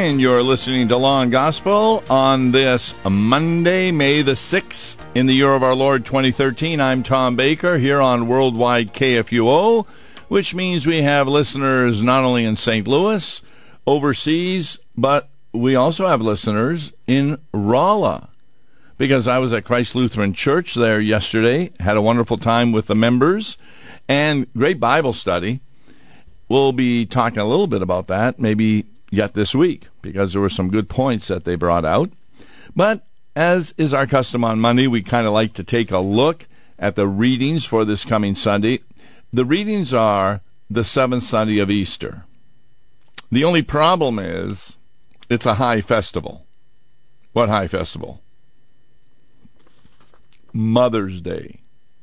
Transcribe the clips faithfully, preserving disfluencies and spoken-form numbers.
And you're listening to Law and Gospel on this Monday, May the sixth, in the year of our Lord twenty thirteen. I'm Tom Baker here on Worldwide K F U O, which means we have listeners not only in Saint Louis, overseas, but we also have listeners in Rolla. Because I was at Christ Lutheran Church there yesterday, had a wonderful time with the members, and great Bible study. We'll be talking a little bit about that, maybe yet this week, because there were some good points that they brought out. But as is our custom on Monday, we kind of like to take a look at the readings for this coming Sunday. The readings are the seventh Sunday of Easter. The only problem is it's a high festival. What high festival? Mother's Day.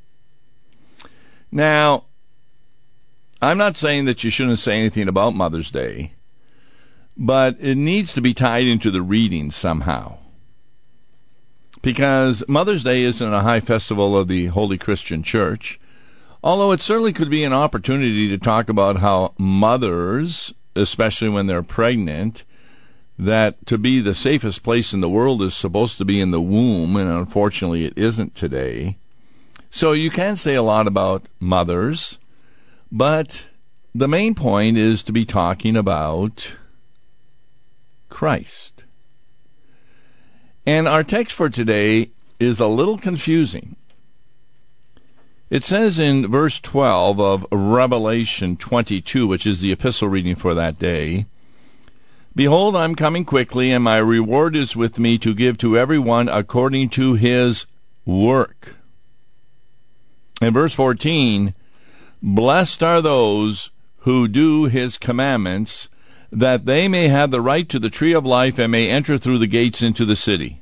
Now, I'm not saying that you shouldn't say anything about Mother's Day, but it needs to be tied into the reading somehow. Because Mother's Day isn't a high festival of the Holy Christian Church, although it certainly could be an opportunity to talk about how mothers, especially when they're pregnant, that to be the safest place in the world is supposed to be in the womb, and unfortunately it isn't today. So you can say a lot about mothers, but the main point is to be talking about Christ. And our text for today is a little confusing. It says in verse twelve of Revelation twenty-two, which is the epistle reading for that day, "Behold, I'm coming quickly, and my reward is with me to give to everyone according to his work." In verse fourteen, "Blessed are those who do his commandments, that they may have the right to the tree of life and may enter through the gates into the city."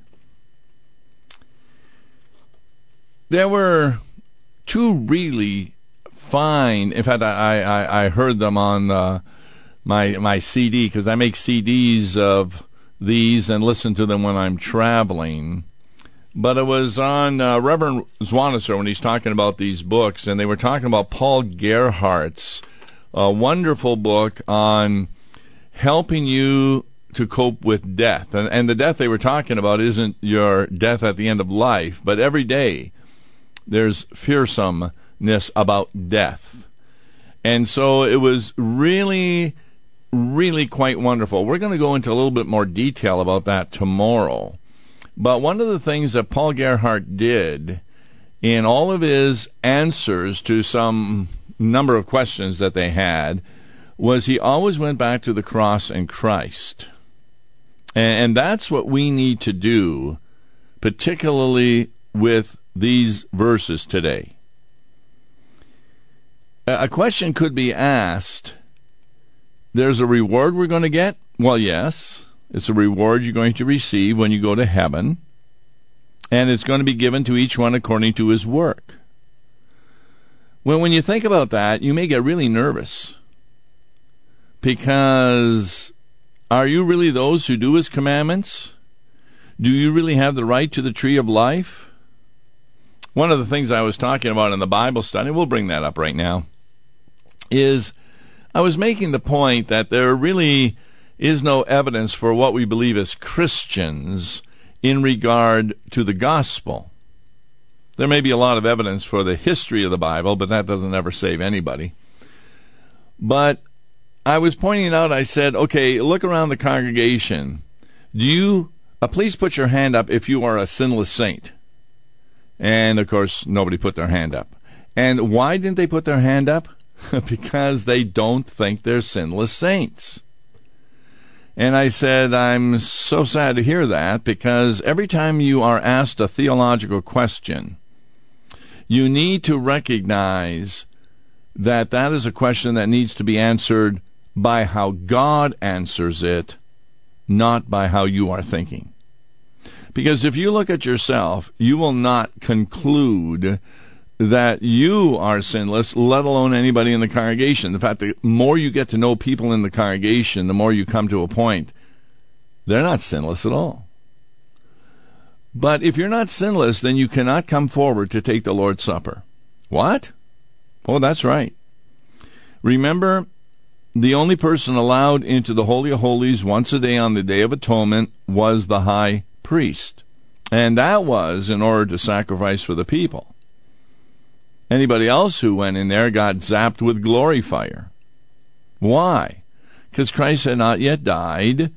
There were two really fine, in fact, I, I, I heard them on uh, my my C D, because I make C Ds of these and listen to them when I'm traveling. But it was on uh, Reverend Zwanitzer when he's talking about these books, and they were talking about Paul Gerhardt's uh, wonderful book on helping you to cope with death. And, and the death they were talking about isn't your death at the end of life, but every day there's fearsomeness about death. And so it was really, really quite wonderful. We're going to go into a little bit more detail about that tomorrow. But one of the things that Paul Gerhardt did in all of his answers to some number of questions that they had was he always went back to the cross and Christ. And, and that's what we need to do, particularly with these verses today. A question could be asked, there's a reward we're going to get? Well, yes. It's a reward you're going to receive when you go to heaven, and it's going to be given to each one according to his work. Well, when you think about that, you may get really nervous, because are you really those who do his commandments? Do you really have the right to the tree of life? One of the things I was talking about in the Bible study, we'll bring that up right now, is I was making the point that there really is no evidence for what we believe as Christians in regard to the gospel. There may be a lot of evidence for the history of the Bible, but that doesn't ever save anybody. But I was pointing out, I said, okay, look around the congregation. Do you, uh, please put your hand up if you are a sinless saint. And, of course, nobody put their hand up. And why didn't they put their hand up? Because they don't think they're sinless saints. And I said, I'm so sad to hear that, because every time you are asked a theological question, you need to recognize that that is a question that needs to be answered by how God answers it, not by how you are thinking. Because if you look at yourself, you will not conclude that you are sinless, let alone anybody in the congregation. In fact, the more you get to know people in the congregation, the more you come to a point, they're not sinless at all. But if you're not sinless, then you cannot come forward to take the Lord's Supper. What? Oh, that's right. Remember the only person allowed into the Holy of Holies once a day on the Day of Atonement was the high priest. And that was in order to sacrifice for the people. Anybody else who went in there got zapped with glory fire. Why? Because Christ had not yet died,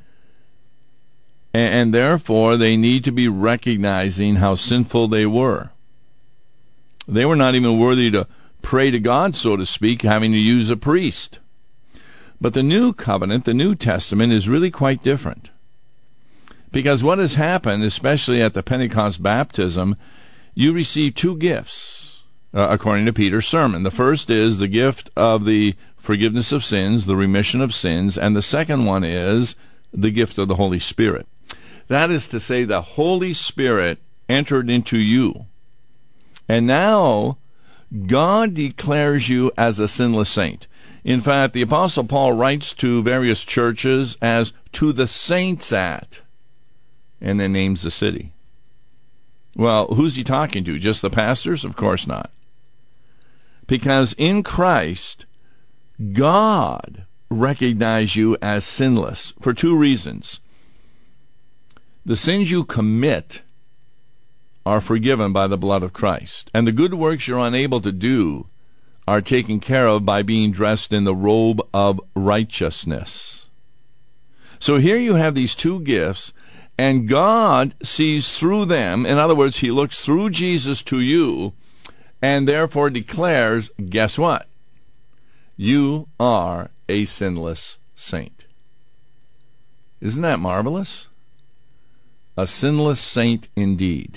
and therefore they need to be recognizing how sinful they were. They were not even worthy to pray to God, so to speak, having to use a priest. But the New Covenant, the New Testament, is really quite different. Because what has happened, especially at the Pentecost baptism, you receive two gifts, uh, according to Peter's sermon. The first is the gift of the forgiveness of sins, the remission of sins, and the second one is the gift of the Holy Spirit. That is to say, the Holy Spirit entered into you. And now, God declares you as a sinless saint. In fact, the Apostle Paul writes to various churches as to the saints at, and then names the city. Well, who's he talking to? Just the pastors? Of course not. Because in Christ, God recognizes you as sinless for two reasons. The sins you commit are forgiven by the blood of Christ, and the good works you're unable to do are taken care of by being dressed in the robe of righteousness. So here you have these two gifts, and God sees through them. In other words, he looks through Jesus to you, and therefore declares, guess what? You are a sinless saint. Isn't that marvelous? A sinless saint indeed.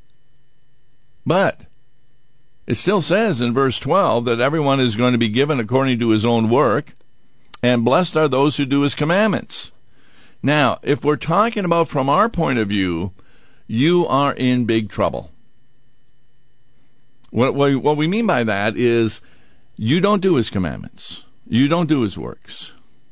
But it still says in verse twelve that everyone is going to be given according to his own work, and blessed are those who do his commandments. Now, if we're talking about from our point of view, you are in big trouble. What, what, what we mean by that is you don't do his commandments. You don't do his works.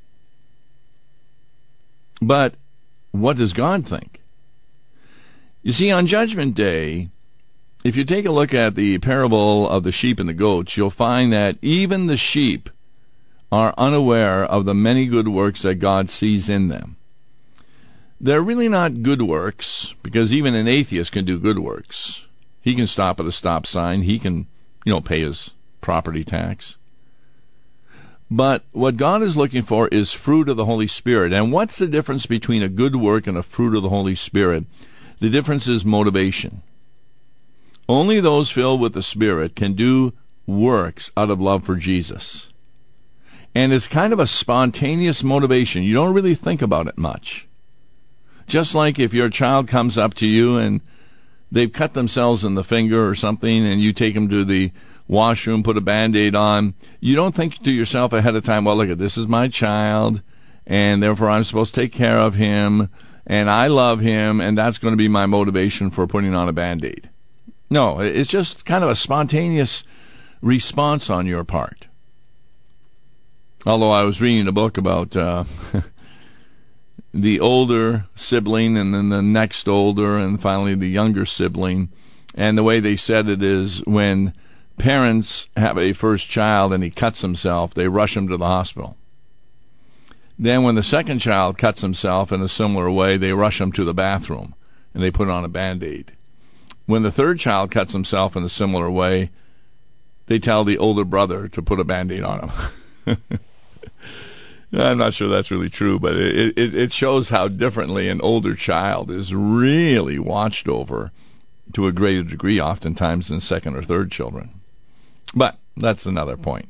But what does God think? You see, on Judgment Day, if you take a look at the parable of the sheep and the goats, you'll find that even the sheep are unaware of the many good works that God sees in them. They're really not good works, because even an atheist can do good works. He can stop at a stop sign. He can, you know, pay his property tax. But what God is looking for is fruit of the Holy Spirit. And what's the difference between a good work and a fruit of the Holy Spirit? The difference is motivation. Only those filled with the Spirit can do works out of love for Jesus. And it's kind of a spontaneous motivation. You don't really think about it much. Just like if your child comes up to you and they've cut themselves in the finger or something, and you take them to the washroom, put a Band-Aid on, you don't think to yourself ahead of time, well, look, this is my child, and therefore I'm supposed to take care of him, and I love him, and that's going to be my motivation for putting on a Band-Aid. No, it's just kind of a spontaneous response on your part. Although I was reading a book about uh, the older sibling and then the next older and finally the younger sibling, and the way they said it is when parents have a first child and he cuts himself, they rush him to the hospital. Then when the second child cuts himself in a similar way, they rush him to the bathroom and they put on a Band-Aid. When the third child cuts himself in a similar way, they tell the older brother to put a Band-Aid on him. I'm not sure that's really true, but it, it, it shows how differently an older child is really watched over to a greater degree oftentimes than second or third children. But that's another point.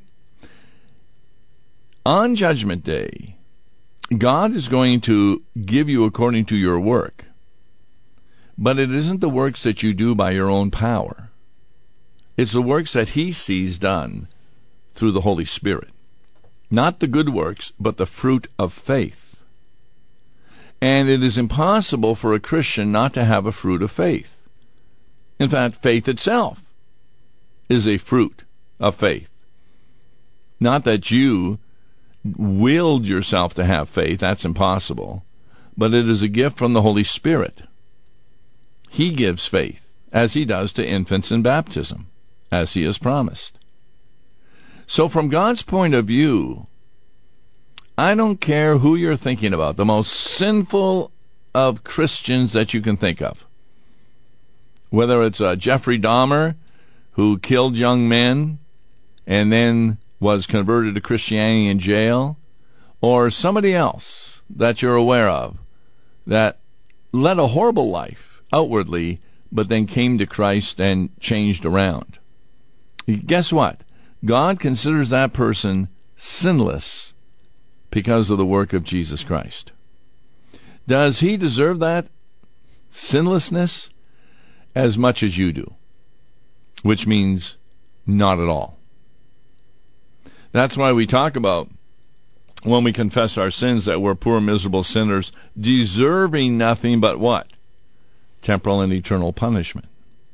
On Judgment Day, God is going to give you according to your work. But it isn't the works that you do by your own power. It's the works that he sees done through the Holy Spirit. Not the good works, but the fruit of faith. And it is impossible for a Christian not to have a fruit of faith. In fact, faith itself is a fruit of faith. Not that you willed yourself to have faith, that's impossible, but it is a gift from the Holy Spirit. He gives faith, as he does to infants in baptism, as he has promised. So from God's point of view, I don't care who you're thinking about, the most sinful of Christians that you can think of. Whether it's uh, Jeffrey Dahmer, who killed young men and then was converted to Christianity in jail, or somebody else that you're aware of that led a horrible life outwardly, but then came to Christ and changed around. Guess what? God considers that person sinless because of the work of Jesus Christ. Does he deserve that sinlessness as much as you do? Which means not at all. That's why we talk about, when we confess our sins, that we're poor, miserable sinners, deserving nothing but what? Temporal and eternal punishment.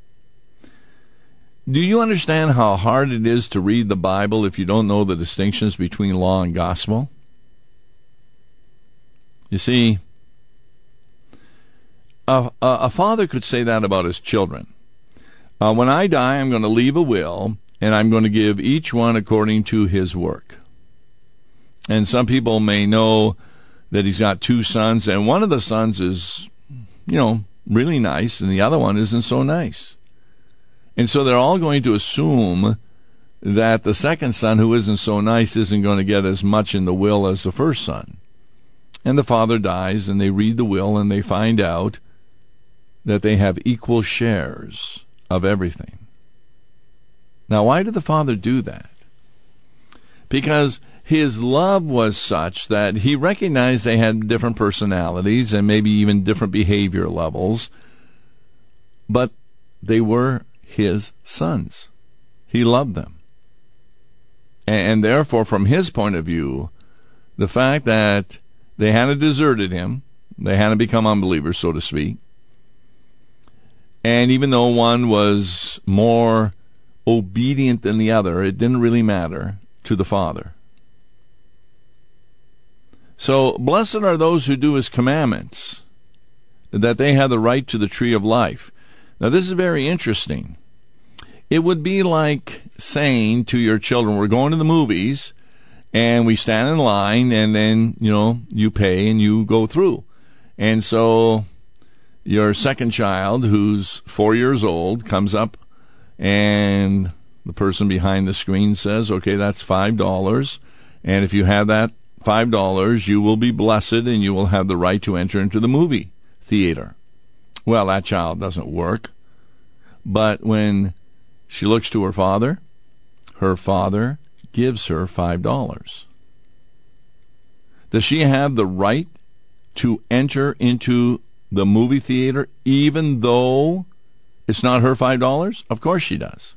Do you understand how hard it is to read the Bible if you don't know the distinctions between law and gospel? You see, a, a, a father could say that about his children. Uh, when I die, I'm going to leave a will, and I'm going to give each one according to his work. And some people may know that he's got two sons, and one of the sons is, you know, really nice, and the other one isn't so nice. And so they're all going to assume that the second son, who isn't so nice, isn't going to get as much in the will as the first son. And the father dies, and they read the will, and they find out that they have equal shares of everything. Now, why did the father do that? Because his love was such that he recognized they had different personalities and maybe even different behavior levels, but they were his sons. He loved them. And therefore, from his point of view, the fact that they hadn't deserted him, they hadn't become unbelievers, so to speak, and even though one was more obedient than the other, it didn't really matter to the Father. So, blessed are those who do his commandments, that they have the right to the tree of life. Now, this is very interesting. It would be like saying to your children, we're going to the movies, and we stand in line, and then, you know, you pay and you go through. And so your second child, who's four years old, comes up, and the person behind the screen says, okay, that's five dollars, and if you have that five dollars, you will be blessed, and you will have the right to enter into the movie theater. Well, that child doesn't work. But when she looks to her father, her father gives her five dollars. Does she have the right to enter into the movie theater even though it's not her five dollars? Of course she does.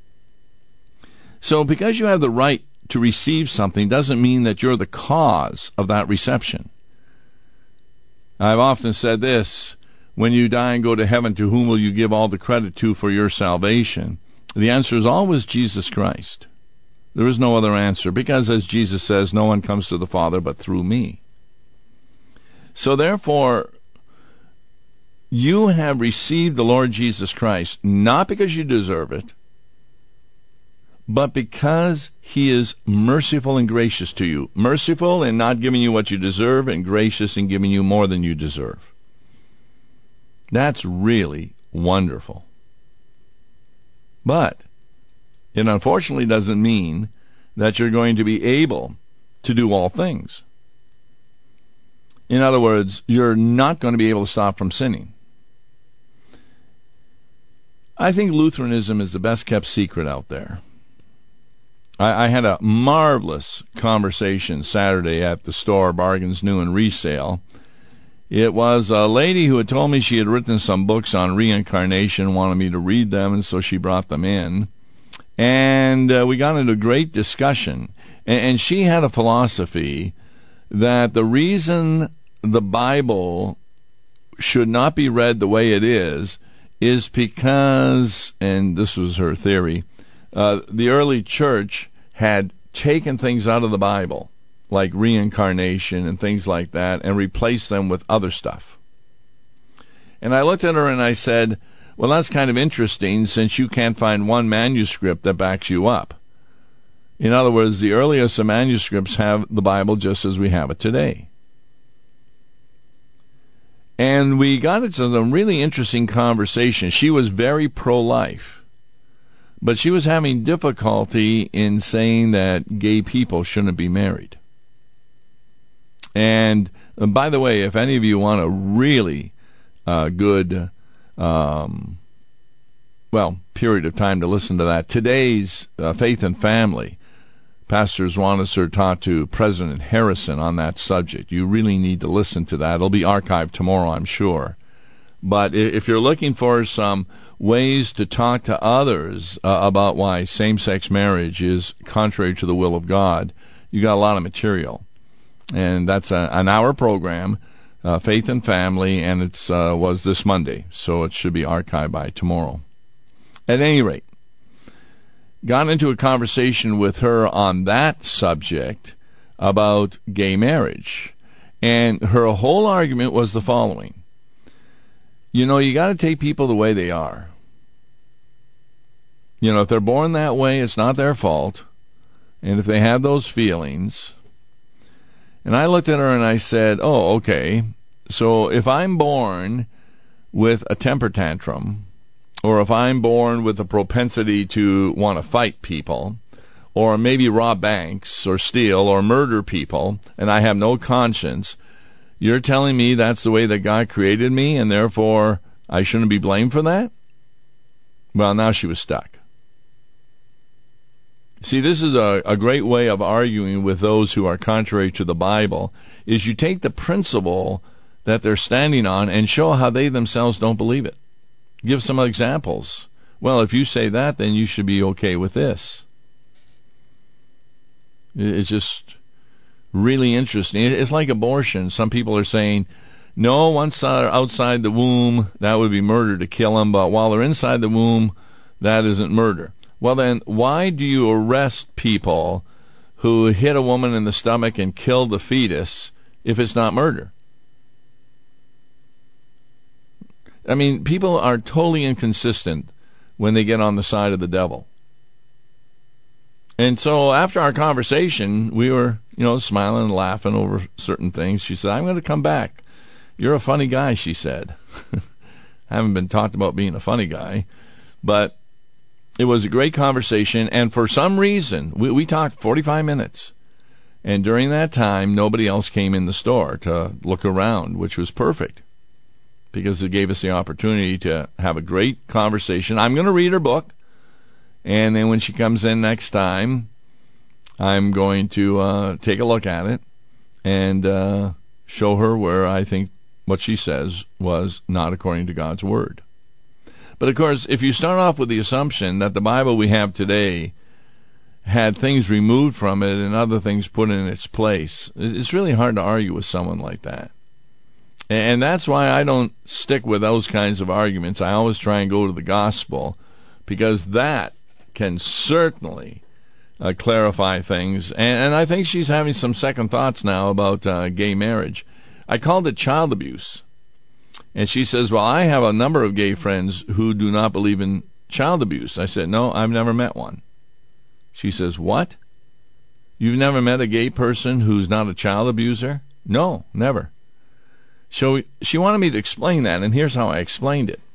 So because you have the right to receive something doesn't mean that you're the cause of that reception. I've often said this, when you die and go to heaven, to whom will you give all the credit to for your salvation? The answer is always Jesus Christ. There is no other answer, because as Jesus says, no one comes to the Father but through me. So therefore, you have received the Lord Jesus Christ, not because you deserve it, but because he is merciful and gracious to you. Merciful in not giving you what you deserve, and gracious in giving you more than you deserve. That's really wonderful. But it unfortunately doesn't mean that you're going to be able to do all things. In other words, you're not going to be able to stop from sinning. I think Lutheranism is the best kept secret out there. I, I had a marvelous conversation Saturday at the store, Bargains New and Resale. It was a lady who had told me she had written some books on reincarnation, wanted me to read them, and so she brought them in. And uh, we got into a great discussion. And, and she had a philosophy that the reason the Bible should not be read the way it is is because, and this was her theory, uh, the early church had taken things out of the Bible, like reincarnation and things like that, and replaced them with other stuff. And I looked at her and I said, well, that's kind of interesting, since you can't find one manuscript that backs you up. In other words, the earliest manuscripts have the Bible just as we have it today. And we got into a really interesting conversation. She was very pro-life, but she was having difficulty in saying that gay people shouldn't be married. And uh, by the way, if any of you want a really uh, good, um, well, period of time to listen to that, today's uh, Faith and Family, Pastor Zwanisser talked to President Harrison on that subject. You really need to listen to that. It'll be archived tomorrow, I'm sure. But if you're looking for some ways to talk to others uh, about why same-sex marriage is contrary to the will of God, you got a lot of material. And that's a, an hour program, uh, Faith and Family, and it uh, was this Monday, so it should be archived by tomorrow. At any rate, got into a conversation with her on that subject about gay marriage. And her whole argument was the following. You know, you got to take people the way they are. You know, if they're born that way, it's not their fault. And if they have those feelings. And I looked at her and I said, oh, okay. So if I'm born with a temper tantrum, or if I'm born with a propensity to want to fight people, or maybe rob banks, or steal, or murder people, and I have no conscience, you're telling me that's the way that God created me, and therefore I shouldn't be blamed for that? Well, now she was stuck. See, this is a, a great way of arguing with those who are contrary to the Bible, is you take the principle that they're standing on and show how they themselves don't believe it. Give some examples. Well, if you say that, then you should be okay with this. It's just really interesting. It's like abortion. Some people are saying, no, once they're outside the womb, that would be murder to kill them, but while they're inside the womb, that isn't murder. Well, then, why do you arrest people who hit a woman in the stomach and kill the fetus if it's not murder? I mean, people are totally inconsistent when they get on the side of the devil. And so after our conversation, we were, you know, smiling and laughing over certain things. She said, I'm going to come back. You're a funny guy, she said. I haven't been talked about being a funny guy. But it was a great conversation. And for some reason, we, we talked forty-five minutes. And during that time, nobody else came in the store to look around, which was perfect, because it gave us the opportunity to have a great conversation. I'm going to read her book, and then when she comes in next time, I'm going to uh, take a look at it and uh, show her where I think what she says was not according to God's Word. But, of course, if you start off with the assumption that the Bible we have today had things removed from it and other things put in its place, it's really hard to argue with someone like that. And that's why I don't stick with those kinds of arguments. I always try and go to the gospel, because that can certainly uh, clarify things. And, and I think she's having some second thoughts now about uh, gay marriage. I called it child abuse. And she says, well, I have a number of gay friends who do not believe in child abuse. I said, no, I've never met one. She says, what? You've never met a gay person who's not a child abuser? No, never. So she wanted me to explain that, and here's how I explained it.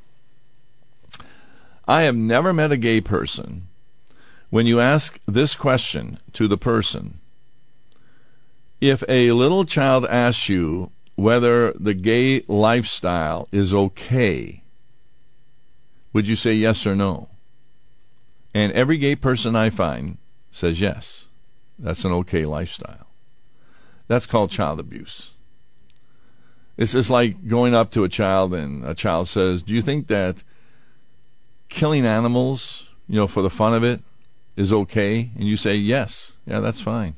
I have never met a gay person. When you ask this question to the person, if a little child asks you whether the gay lifestyle is okay, would you say yes or no? And every gay person I find says yes. That's an okay lifestyle. That's called child abuse. It's just like going up to a child and a child says, do you think that killing animals, you know, for the fun of it is okay? And you say, yes. Yeah, that's fine.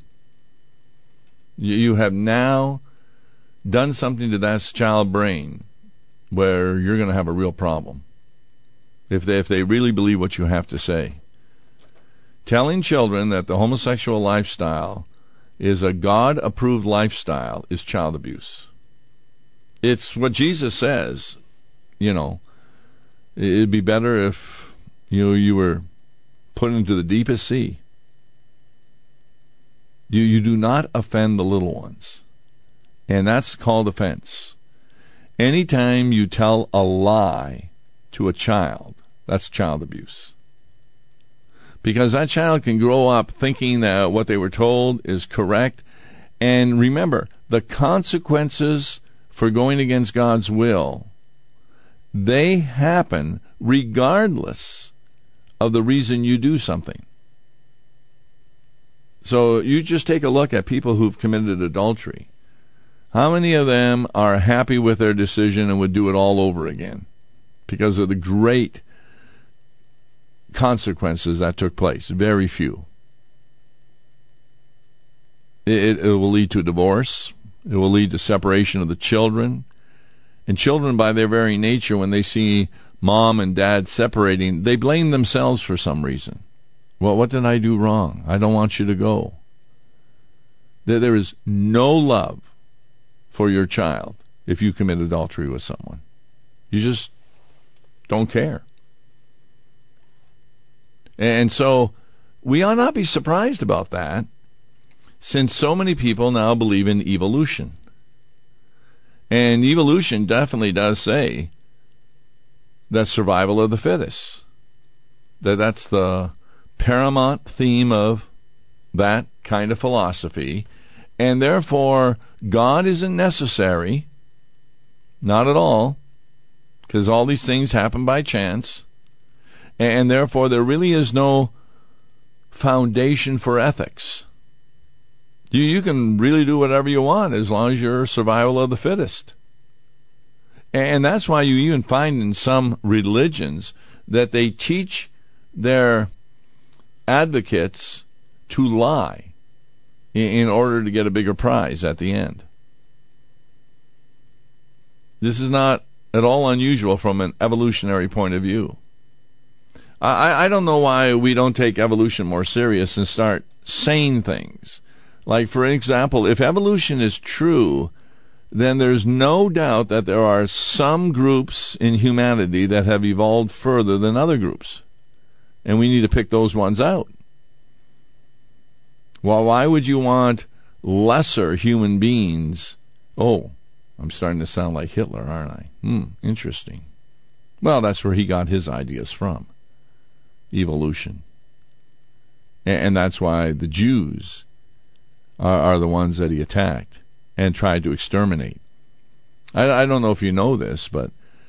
You have now done something to that child's brain where you're going to have a real problem if they, if they really believe what you have to say. Telling children that the homosexual lifestyle is a God-approved lifestyle is child abuse. It's what Jesus says, you know, it'd be better if, you know, you were put into the deepest sea You, you do not offend the little ones. And that's called offense. Anytime you tell a lie to a child, that's child abuse. Because that child can grow up thinking that what they were told is correct. And remember, the consequences for going against God's will, they happen regardless of the reason you do something. So you just take a look at people who've committed adultery. How many of them are happy with their decision and would do it all over again because of the great consequences that took place? Very few. It, it will lead to divorce. It will lead to separation of the children. And children, by their very nature, when they see mom and dad separating, they blame themselves for some reason. Well, what did I do wrong? I don't want you to go. There, there is no love for your child if you commit adultery with someone. You just don't care. And so we ought not be surprised about that, since so many people now believe in evolution. And evolution definitely does say that survival of the fittest. That that's the paramount theme of that kind of philosophy. And therefore, God isn't necessary. Not at all. Because all these things happen by chance. And therefore, there really is no foundation for ethics. You, you can really do whatever you want as long as you're survival of the fittest. And that's why you even find in some religions that they teach their advocates to lie in order to get a bigger prize at the end. This is not at all unusual from an evolutionary point of view. I, I don't know why we don't take evolution more serious and start saying things. Like, for example, if evolution is true, then there's no doubt that there are some groups in humanity that have evolved further than other groups. And we need to pick those ones out. Well, why would you want lesser human beings? Oh, I'm starting to sound like Hitler, aren't I? Hmm, interesting. Well, that's where he got his ideas from. Evolution. And that's why the Jews are, are the ones that he attacked and tried to exterminate. I, I don't know if you know this, but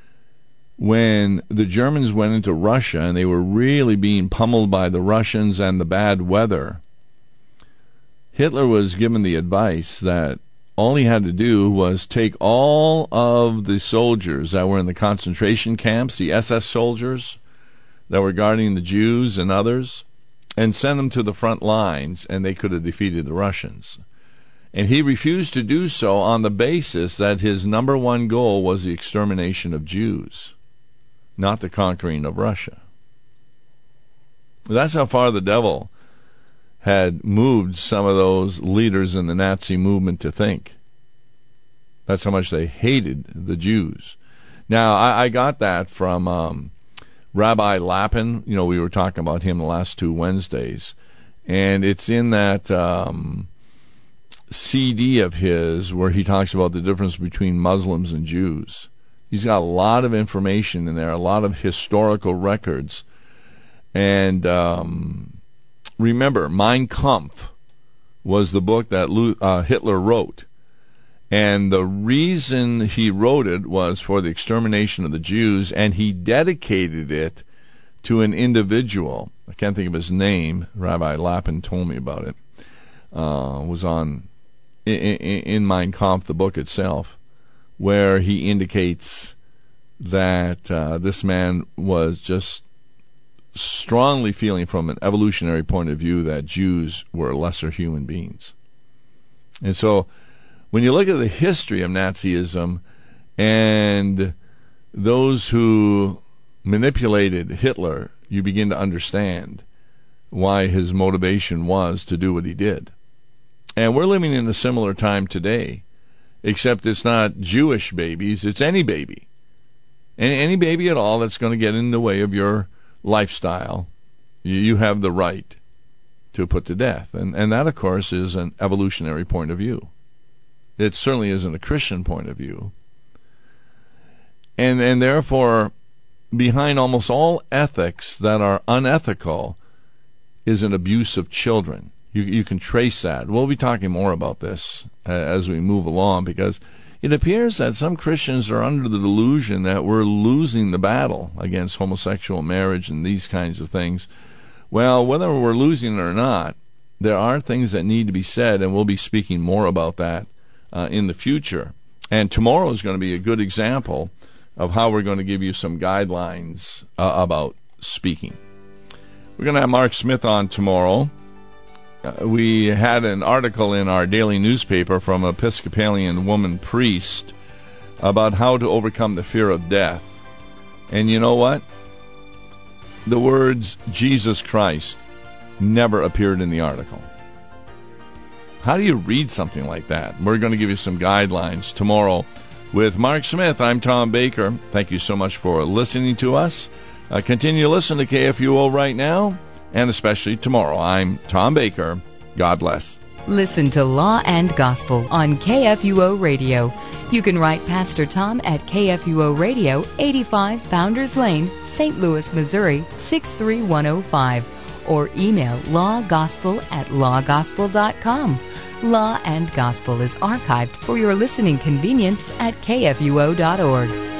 when the Germans went into Russia and they were really being pummeled by the Russians and the bad weather, Hitler was given the advice that all he had to do was take all of the soldiers that were in the concentration camps, the S S soldiers that were guarding the Jews and others, and send them to the front lines, and they could have defeated the Russians. And he refused to do so on the basis that his number one goal was the extermination of Jews, not the conquering of Russia. That's how far the devil had moved some of those leaders in the Nazi movement to think. That's how much they hated the Jews. Now, I, I got that from um, Rabbi Lapin. You know, we were talking about him the last two Wednesdays. And it's in that um, C D of his where he talks about the difference between Muslims and Jews. He's got a lot of information in there, a lot of historical records. And um, remember, Mein Kampf was the book that uh, Hitler wrote. And the reason he wrote it was for the extermination of the Jews, and he dedicated it to an individual. I can't think of his name. Rabbi Lapin told me about it. Uh, was on in, in, in Mein Kampf, the book itself, where he indicates that uh, this man was just strongly feeling from an evolutionary point of view that Jews were lesser human beings. And so when you look at the history of Nazism and those who manipulated Hitler, you begin to understand why his motivation was to do what he did. And we're living in a similar time today, except it's not Jewish babies, it's any baby. Any, any baby at all that's going to get in the way of your lifestyle, you, you have the right to put to death. And, and that, of course, is an evolutionary point of view. It certainly isn't a Christian point of view. And, and therefore, behind almost all ethics that are unethical is an abuse of children. You, you can trace that. We'll be talking more about this uh, as we move along, because it appears that some Christians are under the delusion that we're losing the battle against homosexual marriage and these kinds of things. Well, whether we're losing it or not, there are things that need to be said, and we'll be speaking more about that uh, in the future. And tomorrow is going to be a good example of how we're going to give you some guidelines uh, about speaking. We're going to have Mark Smith on tomorrow. Uh, we had an article in our daily newspaper from an Episcopalian woman priest about how to overcome the fear of death. And you know what? The words Jesus Christ never appeared in the article. How do you read something like that? We're going to give you some guidelines tomorrow with Mark Smith. I'm Tom Baker. Thank you so much for listening to us. Uh, continue to listen to K F U O right now, and especially tomorrow. I'm Tom Baker. God bless. Listen to Law and Gospel on K F U O Radio. You can write Pastor Tom at K F U O Radio, eighty-five Founders Lane, Saint Louis, Missouri, six three one oh five, or email lawgospel at lawgospel dot com. Law and Gospel is archived for your listening convenience at K F U O dot org.